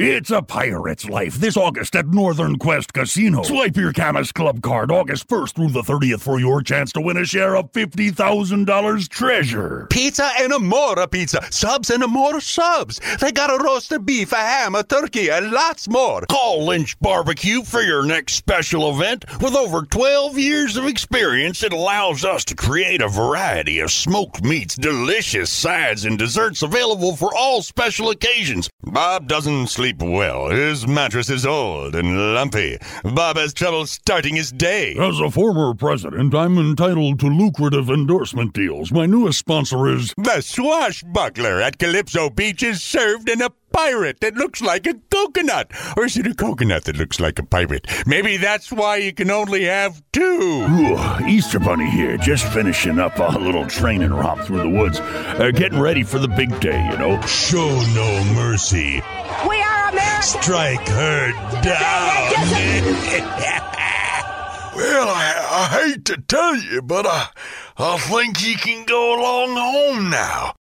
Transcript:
It's a pirate's life this August at Northern Quest Casino. Swipe your Camas Club card August 1st through the 30th for your chance to win a share of $50,000 treasure. Pizza and Amora pizza. Subs and Amora subs. They got a roasted beef, a ham, a turkey, and lots more. Call Lynch Barbecue for your next special event. With over 12 years of experience, it allows us to create a variety of smoked meats, delicious sides, and desserts available for all special occasions. Bob doesn't sleep well. His mattress is old and lumpy. Bob has trouble starting his day. As a former president, I'm entitled to lucrative endorsement deals. My newest sponsor is... The Swashbuckler at Calypso Beach is served in a pirate that looks like a coconut. Or is it a coconut that looks like a pirate? Maybe that's why you can only have two. Ooh, Easter Bunny here, just finishing up a little training romp through the woods. Getting ready for the big day, you know. Show no mercy. We are America. Strike her down. Well, I hate to tell you, but I think you can go along home now.